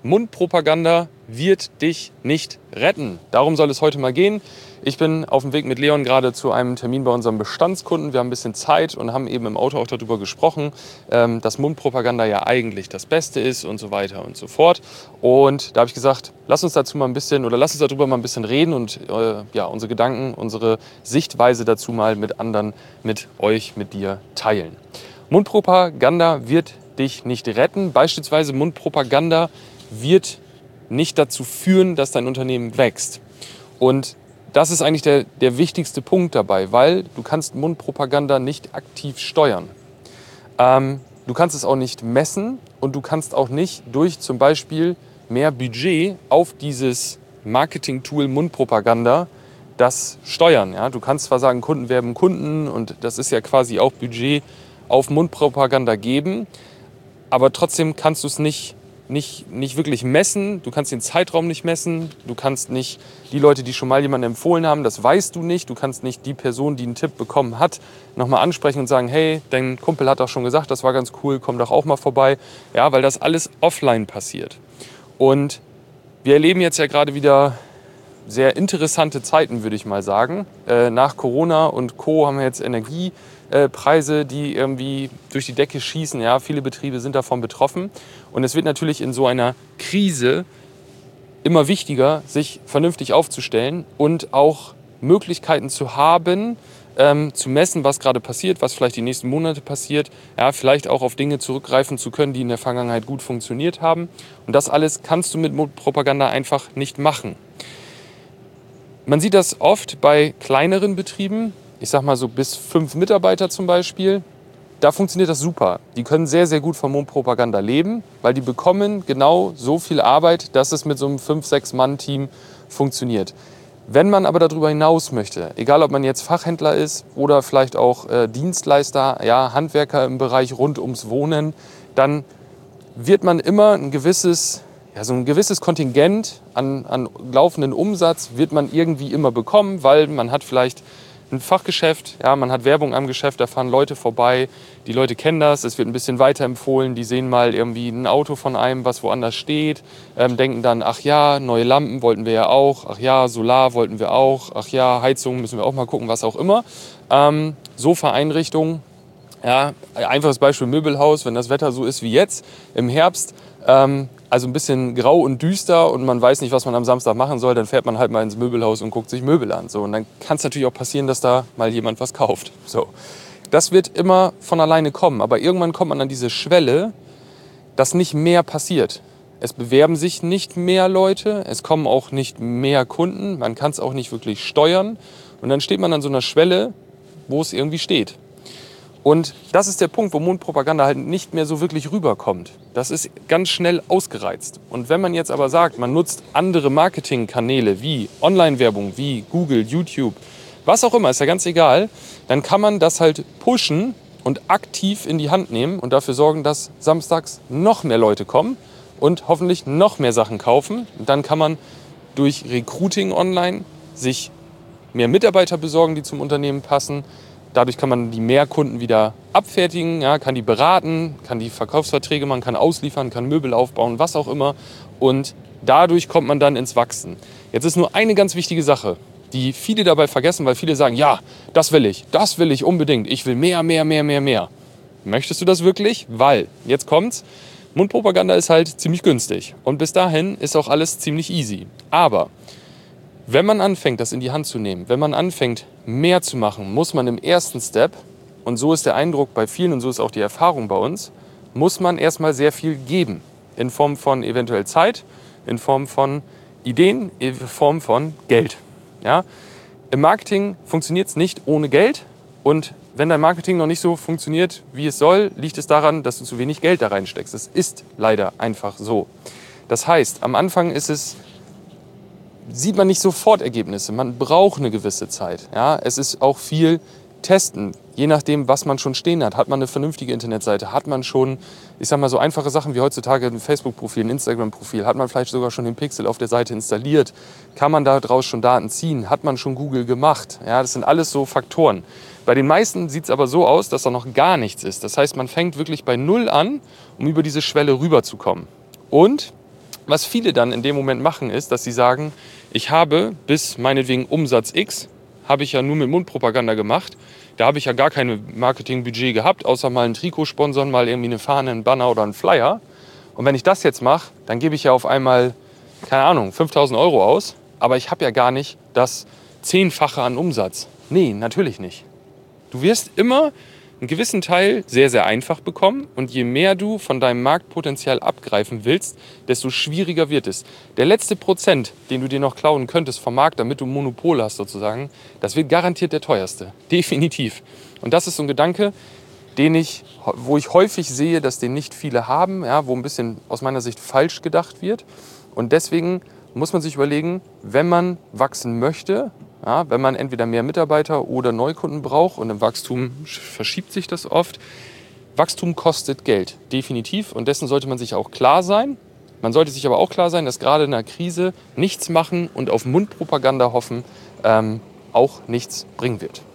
Mundpropaganda wird dich nicht retten. Darum soll es heute mal gehen. Ich bin auf dem Weg mit Leon gerade zu einem Termin bei unserem Bestandskunden. Wir haben ein bisschen Zeit und haben eben im Auto auch darüber gesprochen, dass Mundpropaganda ja eigentlich das Beste ist und so weiter und so fort. Und da habe ich gesagt, lass uns darüber mal ein bisschen reden und unsere Gedanken, unsere Sichtweise dazu mal mit anderen, mit euch, mit dir teilen. Mundpropaganda wird dich nicht retten. Beispielsweise Mundpropaganda wird nicht dazu führen, dass dein Unternehmen wächst. Und das ist eigentlich der wichtigste Punkt dabei, weil du kannst Mundpropaganda nicht aktiv steuern. Du kannst es auch nicht messen und du kannst auch nicht durch zum Beispiel mehr Budget auf dieses Marketing-Tool Mundpropaganda das steuern. Ja? Du kannst zwar sagen, Kunden werben Kunden und das ist ja quasi auch Budget auf Mundpropaganda geben, aber trotzdem kannst du es nicht wirklich messen, du kannst den Zeitraum nicht messen, du kannst nicht die Leute, die schon mal jemanden empfohlen haben, das weißt du nicht, du kannst nicht die Person, die einen Tipp bekommen hat, nochmal ansprechen und sagen, hey, dein Kumpel hat doch schon gesagt, das war ganz cool, komm doch auch mal vorbei, ja, weil das alles offline passiert. Und wir erleben jetzt ja gerade wieder sehr interessante Zeiten, würde ich mal sagen. Nach Corona und Co. haben wir jetzt Energiepreise, die irgendwie durch die Decke schießen. Ja, viele Betriebe sind davon betroffen. Und es wird natürlich in so einer Krise immer wichtiger, sich vernünftig aufzustellen und auch Möglichkeiten zu haben, zu messen, was gerade passiert, was vielleicht die nächsten Monate passiert. Ja, vielleicht auch auf Dinge zurückgreifen zu können, die in der Vergangenheit gut funktioniert haben. Und das alles kannst du mit Mundpropaganda einfach nicht machen. Man sieht das oft bei kleineren Betrieben, ich sag mal so bis 5 Mitarbeiter zum Beispiel. Da funktioniert das super. Die können sehr, sehr gut von Mundpropaganda leben, weil die bekommen genau so viel Arbeit, dass es mit so einem 5-6-Mann-Team funktioniert. Wenn man aber darüber hinaus möchte, egal ob man jetzt Fachhändler ist oder vielleicht auch Dienstleister, ja, Handwerker im Bereich rund ums Wohnen, dann wird man immer ein gewisses Kontingent an laufenden Umsatz wird man irgendwie immer bekommen, weil man hat vielleicht ein Fachgeschäft, ja, man hat Werbung am Geschäft, da fahren Leute vorbei, die Leute kennen das, es wird ein bisschen weiterempfohlen, die sehen mal irgendwie ein Auto von einem, was woanders steht, denken dann, ach ja, neue Lampen wollten wir ja auch, ach ja, Solar wollten wir auch, ach ja, Heizung müssen wir auch mal gucken, was auch immer. Sofa-Einrichtungen, ja, einfaches Beispiel Möbelhaus, wenn das Wetter so ist wie jetzt im Herbst, also ein bisschen grau und düster und man weiß nicht, was man am Samstag machen soll, dann fährt man halt mal ins Möbelhaus und guckt sich Möbel an. So, und dann kann es natürlich auch passieren, dass da mal jemand was kauft. So. Das wird immer von alleine kommen, aber irgendwann kommt man an diese Schwelle, dass nicht mehr passiert. Es bewerben sich nicht mehr Leute, es kommen auch nicht mehr Kunden, man kann es auch nicht wirklich steuern und dann steht man an so einer Schwelle, wo es irgendwie steht. Und das ist der Punkt, wo Mundpropaganda halt nicht mehr so wirklich rüberkommt. Das ist ganz schnell ausgereizt. Und wenn man jetzt aber sagt, man nutzt andere Marketingkanäle wie Online-Werbung, wie Google, YouTube, was auch immer, ist ja ganz egal, dann kann man das halt pushen und aktiv in die Hand nehmen und dafür sorgen, dass samstags noch mehr Leute kommen und hoffentlich noch mehr Sachen kaufen. Und dann kann man durch Recruiting online sich mehr Mitarbeiter besorgen, die zum Unternehmen passen. Dadurch kann man die Mehrkunden wieder abfertigen, ja, kann die beraten, kann die Verkaufsverträge machen, kann ausliefern, kann Möbel aufbauen, was auch immer. Und dadurch kommt man dann ins Wachsen. Jetzt ist nur eine ganz wichtige Sache, die viele dabei vergessen, weil viele sagen, ja, das will ich unbedingt. Ich will mehr. Möchtest du das wirklich? Weil, jetzt kommt's, Mundpropaganda ist halt ziemlich günstig. Und bis dahin ist auch alles ziemlich easy. Aber wenn man anfängt, das in die Hand zu nehmen, wenn man anfängt, mehr zu machen, muss man im ersten Step, und so ist der Eindruck bei vielen und so ist auch die Erfahrung bei uns, muss man erstmal sehr viel geben. In Form von eventuell Zeit, in Form von Ideen, in Form von Geld. Ja? Im Marketing funktioniert es nicht ohne Geld. Und wenn dein Marketing noch nicht so funktioniert, wie es soll, liegt es daran, dass du zu wenig Geld da reinsteckst. Es ist leider einfach so. Das heißt, am Anfang sieht man nicht sofort Ergebnisse. Man braucht eine gewisse Zeit. Ja? Es ist auch viel Testen, je nachdem, was man schon stehen hat. Hat man eine vernünftige Internetseite? Hat man schon, ich sag mal, so einfache Sachen wie heutzutage ein Facebook-Profil, ein Instagram-Profil? Hat man vielleicht sogar schon den Pixel auf der Seite installiert? Kann man daraus schon Daten ziehen? Hat man schon Google gemacht? Ja, das sind alles so Faktoren. Bei den meisten sieht es aber so aus, dass da noch gar nichts ist. Das heißt, man fängt wirklich bei Null an, um über diese Schwelle rüberzukommen. Und Was viele dann in dem Moment machen, ist, dass sie sagen, ich habe bis meinetwegen Umsatz X, habe ich ja nur mit Mundpropaganda gemacht. Da habe ich ja gar kein Marketingbudget gehabt, außer mal ein Trikot sponsern, mal irgendwie eine Fahne, einen Banner oder einen Flyer. Und wenn ich das jetzt mache, dann gebe ich ja auf einmal, keine Ahnung, 5.000 Euro aus. Aber ich habe ja gar nicht das 10-fache an Umsatz. Nee, natürlich nicht. Du wirst immer einen gewissen Teil sehr, sehr einfach bekommen. Und je mehr du von deinem Marktpotenzial abgreifen willst, desto schwieriger wird es. Der letzte Prozent, den du dir noch klauen könntest vom Markt, damit du Monopol hast sozusagen, das wird garantiert der teuerste. Definitiv. Und das ist so ein Gedanke, wo ich häufig sehe, dass den nicht viele haben, ja, wo ein bisschen aus meiner Sicht falsch gedacht wird. Und deswegen muss man sich überlegen, wenn man wachsen möchte, ja, wenn man entweder mehr Mitarbeiter oder Neukunden braucht, und im Wachstum verschiebt sich das oft, Wachstum kostet Geld, definitiv, und dessen sollte man sich auch klar sein. Man sollte sich aber auch klar sein, dass gerade in einer Krise nichts machen und auf Mundpropaganda hoffen auch nichts bringen wird.